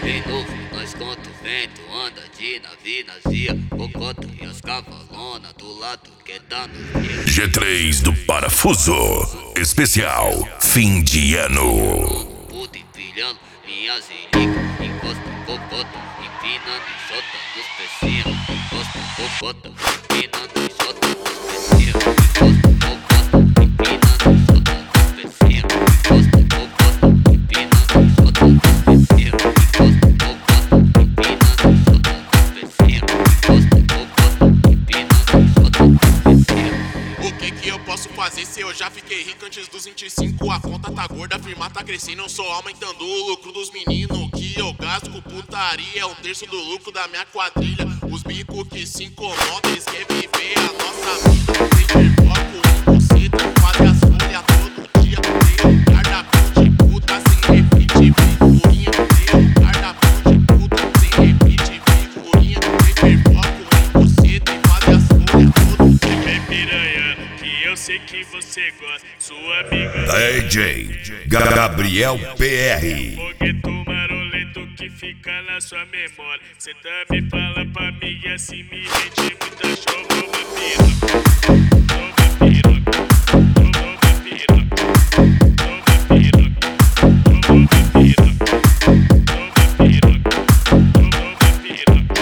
Em novo, nós contra o vento, anda de navinazia, cocota e as cavalona do lado que tá no dia. G3 do Parafuso, especial fim de ano. Puta empilhando minhas relíquias, encosta cocota, empinando e solta nos pecinhos. Encosta cocota, empinando e solta nos pecinhos. Encosta cocota, empinando e solta nos pecinhos. Encosta cocota, empinando e solta nos pecinhos. Encosta cocota, empinando e solta nos pecinhos. Encosta cocota, empinando e solta nos pecinhos. O que eu posso fazer se eu já fiquei rico antes dos 25? A conta tá gorda, a firma tá crescendo, eu só aumentando o lucro dos meninos. O que eu gasto com putaria é um terço do lucro da minha quadrilha. Os bicos que se incomodam, eles querem viver a nossa vida. Tem foco em você, fazer as folhas todo dia. Tem um guarda-pão de puta sem repetir figurinha. Tem um guarda-pão de puta sem repetir figurinha. Tem foco em você, tem fazer as folhas todo dia. É piranha, que eu sei que você gosta, sua amiga DJ Gabriel PR. fogueto maroleto que fica na sua memória. Cê também fala pra mim e assim me rende muita show. Toma piroca, toma piroca, toma piroca, toma piroca, toma piroca, toma piroca, toma piroca,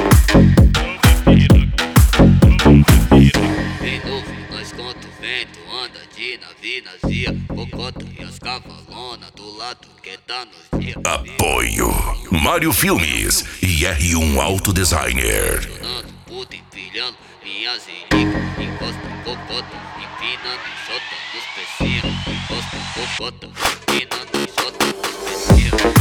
toma piroca. Em novo, nós contra o vento, anda de navinazia, cocota e as cavalona do lado que tá nos dias. Apoio Mário Filmes e R1 Auto Designer. Funcionando, puta empilhando minhas relíquias. Encosta cocota, empinando e solta nos pecinhos. Encosta cocota, empinando e solta nos pecinhos.